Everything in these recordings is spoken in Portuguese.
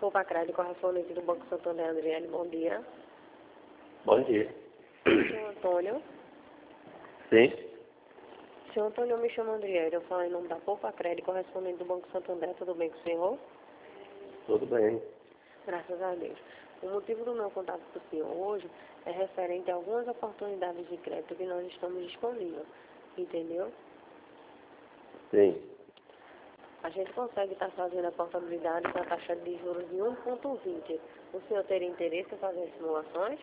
Poupa Crédito, correspondente do Banco Santander, Adriane, bom dia. Bom dia. Senhor Antônio. Sim? Senhor Antônio, eu me chamo Adriane, eu falo em nome da Poupa Crédito, correspondente do Banco Santander, tudo bem com o senhor? Tudo bem. Graças a Deus. O motivo do meu contato com o senhor hoje é referente a algumas oportunidades de crédito que nós estamos disponíveis, entendeu? Sim. A gente consegue estar fazendo a portabilidade com a taxa de juros de 1,20. O senhor teria interesse em fazer simulações?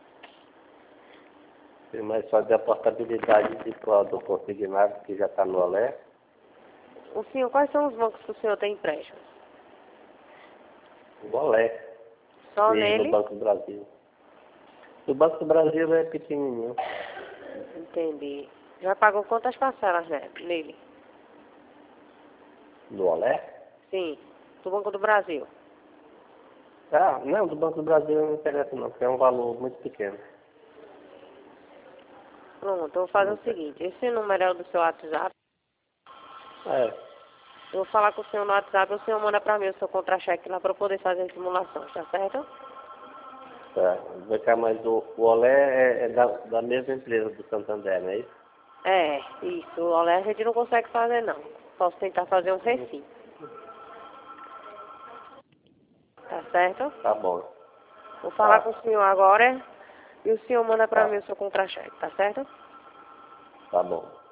Tem mais só da portabilidade de do consignado que já está no Olé. O senhor, quais são os bancos que o senhor tem empréstimo? O Olé. Só E nele? no Banco do Brasil. O Banco do Brasil é pequenininho. Entendi. Já pagou quantas parcelas nele? Do Olé? Sim, do Banco do Brasil. Ah, não, do Banco do Brasil não interessa não, porque é um valor muito pequeno. Pronto, eu vou fazer o seguinte, esse número é o do seu WhatsApp. É. Eu vou falar com o senhor no WhatsApp, o senhor manda pra mim o seu contra-cheque lá pra eu poder fazer a simulação, tá certo? Tá. Vem cá, mas o Olé é da mesma empresa do Santander, não é isso? É, isso. O Olé a gente não consegue fazer não. Posso tentar fazer um Recife. Tá certo? Tá bom. Vou falar Tá. com o senhor agora e o senhor manda pra Tá. mim o seu contra-cheque, tá certo? Tá bom.